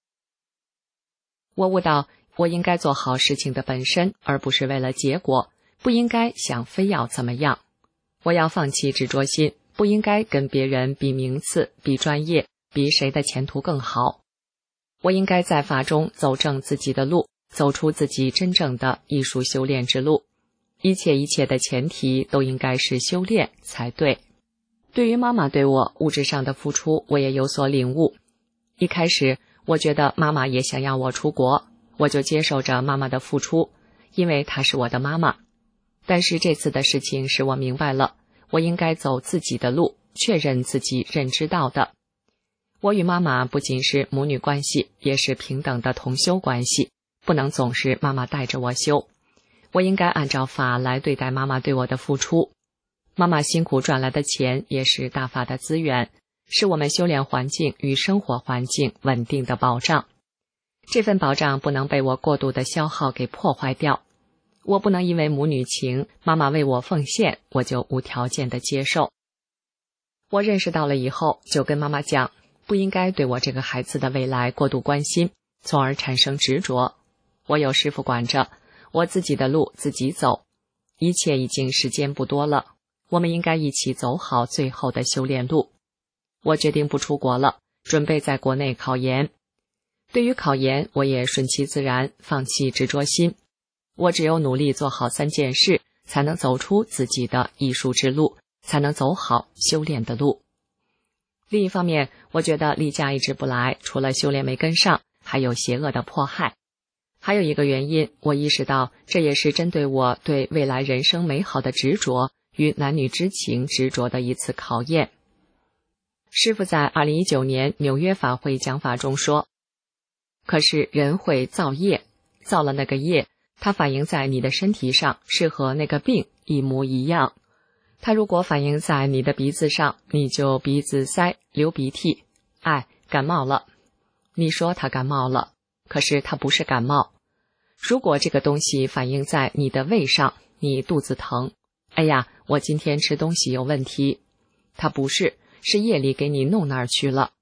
我悟到，我应该做好事情的本身，而不是为了结果，不应该想非要怎么样。我要放弃执着心，不应该跟别人比名次、比专业、比谁的前途更好。我应该在法中走正自己的路，走出自己真正的艺术修炼之路。一切一切的前提都应该是修炼才对。对于妈妈对我物质上的付出，我也有所领悟。一开始我觉得妈妈也想要我出国，我就接受着妈妈的付出，因为她是我的妈妈。但是这次的事情使我明白了，我应该走自己的路，确认自己认知到的。我与妈妈不仅是母女关系，也是平等的同修关系，不能总是妈妈带着我修。我应该按照法来对待妈妈对我的付出。妈妈辛苦赚来的钱也是大法的资源，是我们修炼环境与生活环境稳定的保障。这份保障不能被我过度的消耗给破坏掉。我不能因为母女情，妈妈为我奉献，我就无条件的接受。我认识到了以后，就跟妈妈讲，不应该对我这个孩子的未来过度关心，从而产生执着。我有师父管着，我自己的路自己走，一切已经时间不多了，我们应该一起走好最后的修炼路。我决定不出国了，准备在国内考研。对于考研，我也顺其自然，放弃执着心。我只有努力做好三件事，才能走出自己的艺术之路，才能走好修炼的路。另一方面，我觉得例假一直不来，除了修炼没跟上，还有邪恶的迫害。还有一个原因，我意识到这也是针对我对未来人生美好的执着与男女之情执着的一次考验。师父在二零一九年纽约法会讲法中说，可是人会造业，造了那个业，它反映在你的身体上，是和那个病一模一样。它如果反映在你的鼻子上，你就鼻子塞、流鼻涕，哎，感冒了。你说他感冒了，可是他不是感冒。如果这个东西反映在你的胃上，你肚子疼，哎呀，我今天吃东西有问题。它不是，是夜里给你弄那儿去了。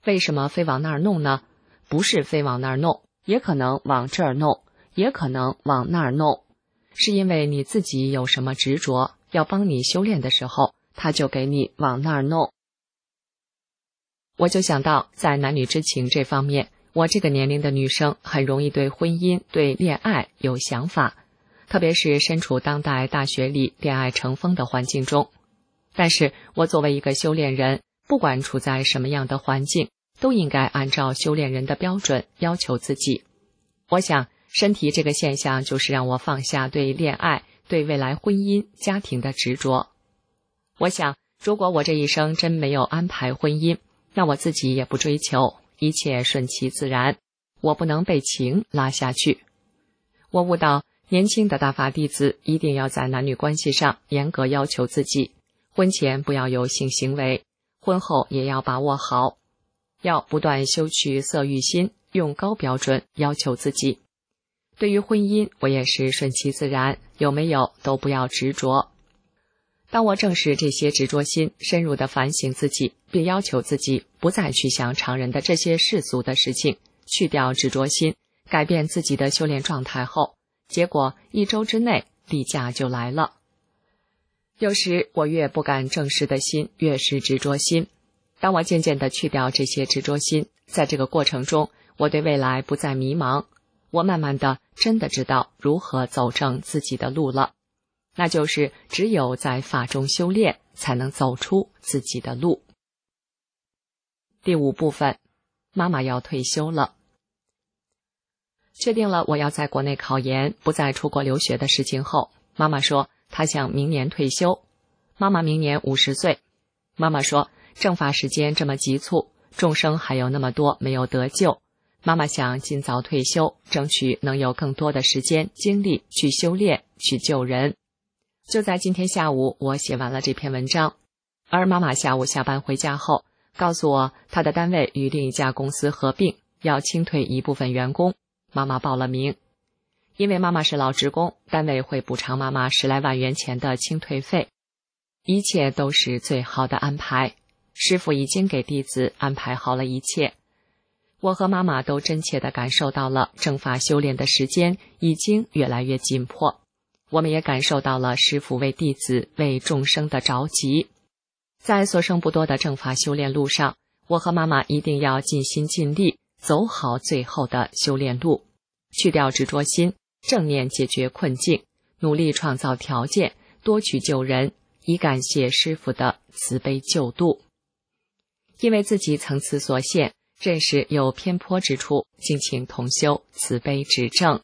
为什么非往那儿弄呢？不是非往那儿弄，也可能往这儿弄，也可能往那儿弄，是因为你自己有什么执着，要帮你修炼的时候，他就给你往那儿弄。我就想到，在男女之情这方面，我这个年龄的女生很容易对婚姻、对恋爱有想法，特别是身处当代大学里恋爱成风的环境中。但是我作为一个修炼人，不管处在什么样的环境，都应该按照修炼人的标准要求自己。我想，身体这个现象就是让我放下对恋爱、对未来婚姻、家庭的执着。我想，如果我这一生真没有安排婚姻，那我自己也不追求，一切顺其自然，我不能被情拉下去。我悟到，年轻的大法弟子一定要在男女关系上严格要求自己，婚前不要有性行为，婚后也要把握好，要不断修去色欲心，用高标准要求自己。对于婚姻，我也是顺其自然，有没有都不要执着。当我正视这些执着心，深入地反省自己，并要求自己不再去想常人的这些世俗的事情，去掉执着心，改变自己的修炼状态后，结果一周之内例假就来了。有时我越不敢正视的心，越是执着心。当我渐渐地去掉这些执着心，在这个过程中，我对未来不再迷茫，我慢慢地真的知道如何走正自己的路了。那就是只有在法中修炼，才能走出自己的路。第五部分，妈妈要退休了。确定了我要在国内考研，不再出国留学的事情后，妈妈说她想明年退休。妈妈明年五十岁。妈妈说，正法时间这么急促，众生还有那么多没有得救，妈妈想尽早退休，争取能有更多的时间精力去修炼，去救人。就在今天下午，我写完了这篇文章，而妈妈下午下班回家后，告诉我她的单位与另一家公司合并，要清退一部分员工，妈妈报了名。因为妈妈是老职工，单位会补偿妈妈十来万元钱的清退费，一切都是最好的安排。师父已经给弟子安排好了一切。我和妈妈都真切地感受到了正法修炼的时间已经越来越紧迫。我们也感受到了师父为弟子、为众生的着急。在所剩不多的正法修炼路上，我和妈妈一定要尽心尽力，走好最后的修炼路，去掉执着心，正念解决困境，努力创造条件，多去救人，以感谢师父的慈悲救度。因为自己层次所限，认识有偏颇之处，敬请同修慈悲指正。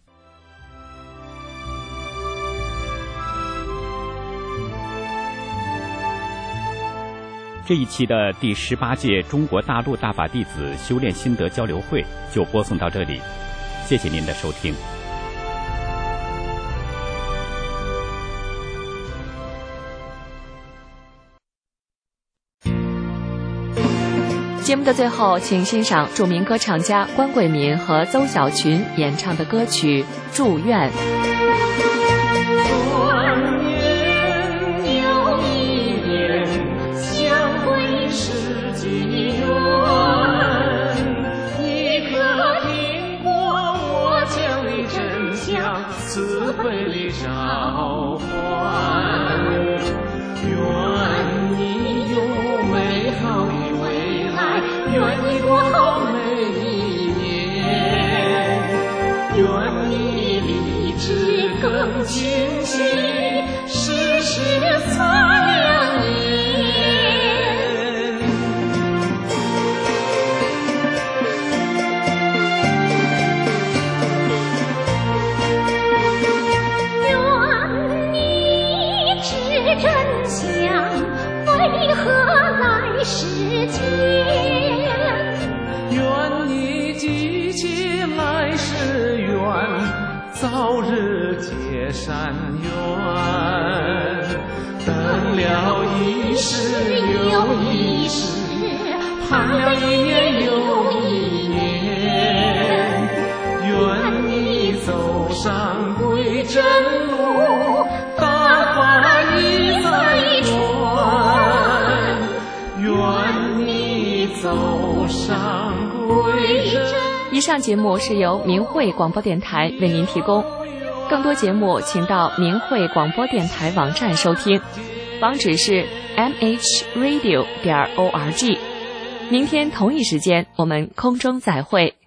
这一期的第十八届中国大陆大法弟子修炼心得交流会就播送到这里，谢谢您的收听。 节目的最后，请欣赏著名歌唱家关桂敏和邹小群演唱的歌曲《祝愿》。 慈悲里召唤，愿你有美好的未来，愿你过好每一年，愿你立志更清晰，时时擦亮眼。真相为何来世间？愿你记起来世缘，早日结善缘。等了一世又一世，盼了一年又一年。愿你走上归真路，大法一再传，愿你走上以上节目是由明慧广播电台为您提供，更多节目请到明慧广播电台网站收听，网址是 m h radio 点 org。明天同一时间我们空中再会。